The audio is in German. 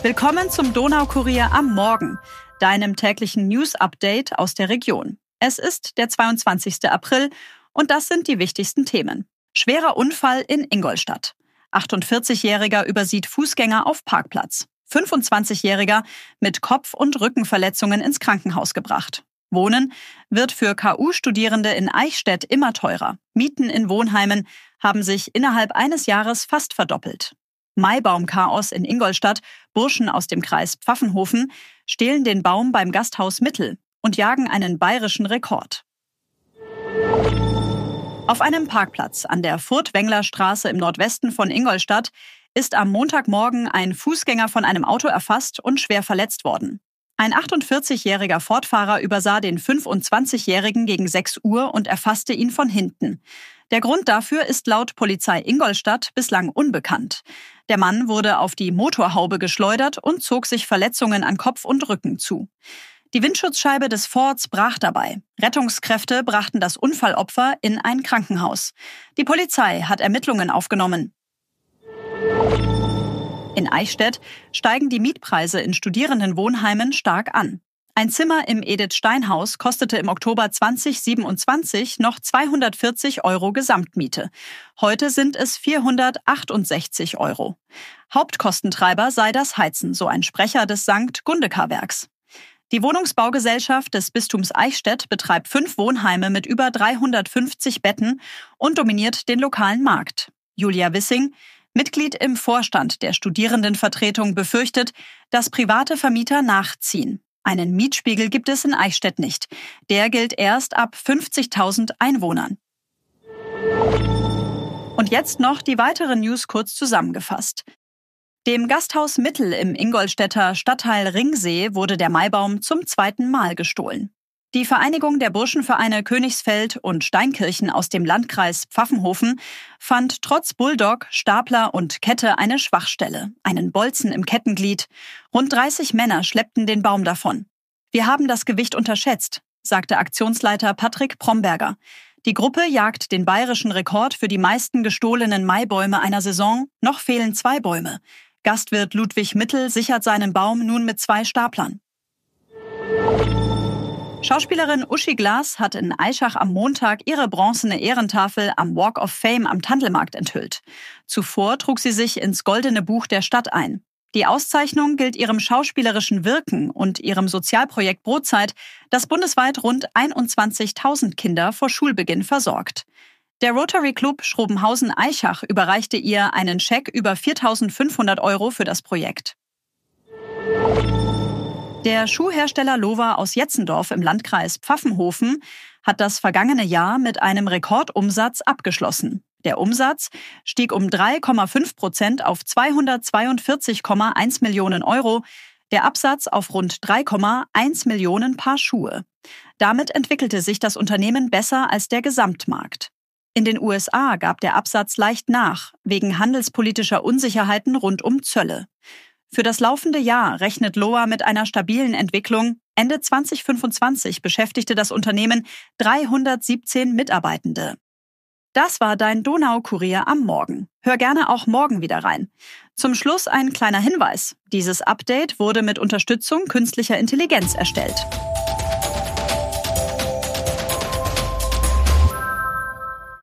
Willkommen zum Donaukurier am Morgen, deinem täglichen News-Update aus der Region. Es ist der 22. April und das sind die wichtigsten Themen. Schwerer Unfall in Ingolstadt. 48-Jähriger übersieht Fußgänger auf Parkplatz. 25-Jähriger mit Kopf- und Rückenverletzungen ins Krankenhaus gebracht. Wohnen wird für KU-Studierende in Eichstätt immer teurer. Mieten in Wohnheimen haben sich innerhalb eines Jahres fast verdoppelt. Maibaumchaos in Ingolstadt. Burschen aus dem Kreis Pfaffenhofen stehlen den Baum beim Gasthaus Mittel und jagen einen bayerischen Rekord. Auf einem Parkplatz an der Furtwänglerstraße im Nordwesten von Ingolstadt ist am Montagmorgen ein Fußgänger von einem Auto erfasst und schwer verletzt worden. Ein 48-jähriger Fortfahrer übersah den 25-jährigen gegen 6 Uhr und erfasste ihn von hinten. Der Grund dafür ist laut Polizei Ingolstadt bislang unbekannt. Der Mann wurde auf die Motorhaube geschleudert und zog sich Verletzungen an Kopf und Rücken zu. Die Windschutzscheibe des Fords brach dabei. Rettungskräfte brachten das Unfallopfer in ein Krankenhaus. Die Polizei hat Ermittlungen aufgenommen. In Eichstätt steigen die Mietpreise in Studierendenwohnheimen stark an. Ein Zimmer im Edith-Stein-Haus kostete im Oktober 2027 noch 240 € Gesamtmiete. Heute sind es 468 €. Hauptkostentreiber sei das Heizen, so ein Sprecher des St. Gundekar-Werks. Die Wohnungsbaugesellschaft des Bistums Eichstätt betreibt 5 Wohnheime mit über 350 Betten und dominiert den lokalen Markt. Julia Wissing, Mitglied im Vorstand der Studierendenvertretung, befürchtet, dass private Vermieter nachziehen. Einen Mietspiegel gibt es in Eichstätt nicht. Der gilt erst ab 50.000 Einwohnern. Und jetzt noch die weiteren News kurz zusammengefasst. Dem Gasthaus Mittel im Ingolstädter Stadtteil Ringsee wurde der Maibaum zum 2. Mal gestohlen. Die Vereinigung der Burschenvereine Königsfeld und Steinkirchen aus dem Landkreis Pfaffenhofen fand trotz Bulldog, Stapler und Kette eine Schwachstelle, einen Bolzen im Kettenglied. Rund 30 Männer schleppten den Baum davon. Wir haben das Gewicht unterschätzt, sagte Aktionsleiter Patrick Promberger. Die Gruppe jagt den bayerischen Rekord für die meisten gestohlenen Maibäume einer Saison. Noch fehlen 2 Bäume. Gastwirt Ludwig Mittel sichert seinen Baum nun mit 2 Staplern. Schauspielerin Uschi Glas hat in Aichach am Montag ihre bronzene Ehrentafel am Walk of Fame am Tandelmarkt enthüllt. Zuvor trug sie sich ins Goldene Buch der Stadt ein. Die Auszeichnung gilt ihrem schauspielerischen Wirken und ihrem Sozialprojekt Brotzeit, das bundesweit rund 21.000 Kinder vor Schulbeginn versorgt. Der Rotary Club Schrobenhausen-Aichach überreichte ihr einen Scheck über 4.500 € für das Projekt. Der Schuhhersteller Lowa aus Jetzendorf im Landkreis Pfaffenhofen hat das vergangene Jahr mit einem Rekordumsatz abgeschlossen. Der Umsatz stieg um 3,5% auf 242,1 Millionen €, der Absatz auf rund 3,1 Millionen Paar Schuhe. Damit entwickelte sich das Unternehmen besser als der Gesamtmarkt. In den USA gab der Absatz leicht nach, wegen handelspolitischer Unsicherheiten rund um Zölle. Für das laufende Jahr rechnet Lowa mit einer stabilen Entwicklung. Ende 2025 beschäftigte das Unternehmen 317 Mitarbeitende. Das war dein Donaukurier am Morgen. Hör gerne auch morgen wieder rein. Zum Schluss ein kleiner Hinweis. Dieses Update wurde mit Unterstützung künstlicher Intelligenz erstellt.